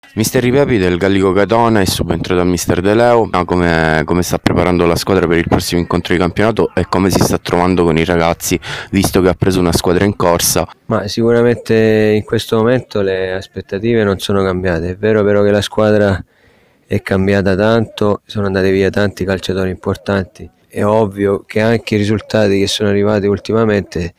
Mister Ripepi del Gallico Catone è subentrato al mister De Leo, ma come sta preparando la squadra per il prossimo incontro di campionato e come si sta trovando con i ragazzi, visto che ha preso una squadra in corsa? Ma sicuramente in questo momento le aspettative non sono cambiate. È vero però che la squadra è cambiata tanto, sono andati via tanti calciatori importanti. È ovvio che anche i risultati che sono arrivati ultimamente,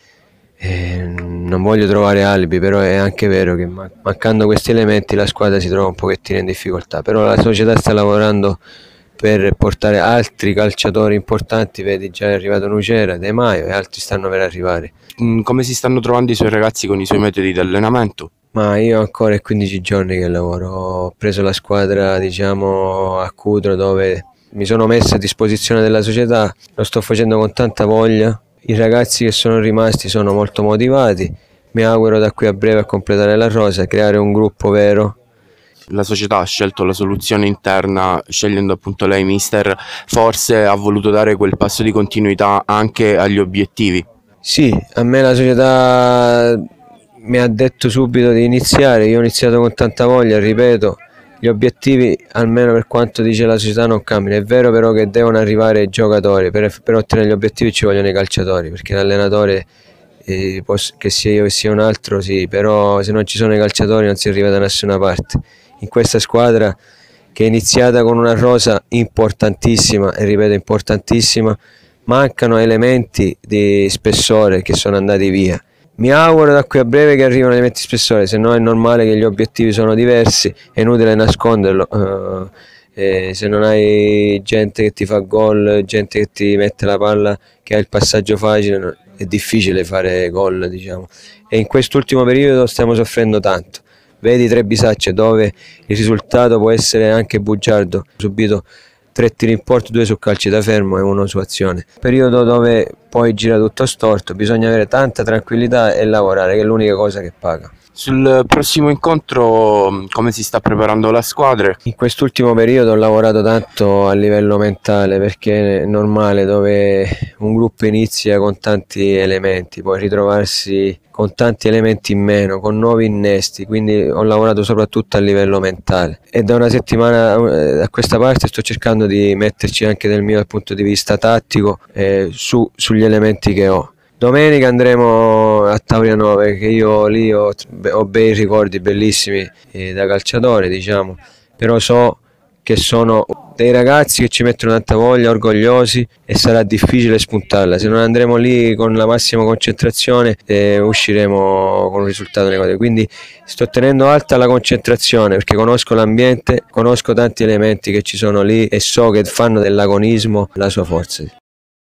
non voglio trovare alibi, però è anche vero che mancando questi elementi la squadra si trova un pochettino in difficoltà. Però la società sta lavorando per portare altri calciatori importanti, vedi già è arrivato Nucera, De Maio e altri stanno per arrivare. Come si stanno trovando i suoi ragazzi con i suoi metodi di allenamento? Ma io ancora è 15 giorni che lavoro, ho preso la squadra a Cudro, dove mi sono messo a disposizione della società, lo sto facendo con tanta voglia, i ragazzi che sono rimasti sono molto motivati, mi auguro da qui a breve a completare la rosa, creare un gruppo vero. La società ha scelto la soluzione interna, scegliendo appunto lei, mister, forse ha voluto dare quel passo di continuità anche agli obiettivi. Sì, a me la società mi ha detto subito di iniziare, io ho iniziato con tanta voglia, ripeto, gli obiettivi, almeno per quanto dice la società, non cambiano. È vero però che devono arrivare i giocatori, per ottenere gli obiettivi ci vogliono i calciatori, perché l'allenatore, che sia io che sia un altro, sì, però se non ci sono i calciatori non si arriva da nessuna parte. In questa squadra, che è iniziata con una rosa importantissima, e ripeto importantissima, mancano elementi di spessore che sono andati via. Mi auguro da qui a breve che arrivino elementi di spessore, se no è normale che gli obiettivi sono diversi, è inutile nasconderlo. Se non hai gente che ti fa gol, gente che ti mette la palla, che ha il passaggio facile, è difficile fare gol, diciamo. E in quest'ultimo periodo stiamo soffrendo tanto. Vedi Trebisacce, dove il risultato può essere anche bugiardo, subito 3 tiri in porto, 2 su calci da fermo e 1 su azione. Periodo dove poi gira tutto storto, bisogna avere tanta tranquillità e lavorare, che è l'unica cosa che paga. Sul prossimo incontro come si sta preparando la squadra? In quest'ultimo periodo ho lavorato tanto a livello mentale, perché è normale, dove un gruppo inizia con tanti elementi, poi ritrovarsi con tanti elementi in meno, con nuovi innesti, quindi ho lavorato soprattutto a livello mentale e da una settimana a questa parte sto cercando di metterci anche del mio dal punto di vista tattico, sugli elementi che ho. Domenica andremo a Tauriano, che io lì ho bei ricordi bellissimi da calciatore, diciamo, però so che sono dei ragazzi che ci mettono tanta voglia, orgogliosi, e sarà difficile spuntarla. Se non andremo lì con la massima concentrazione, usciremo con un risultato negativo. Quindi sto tenendo alta la concentrazione, perché conosco l'ambiente, conosco tanti elementi che ci sono lì e so che fanno dell'agonismo la sua forza.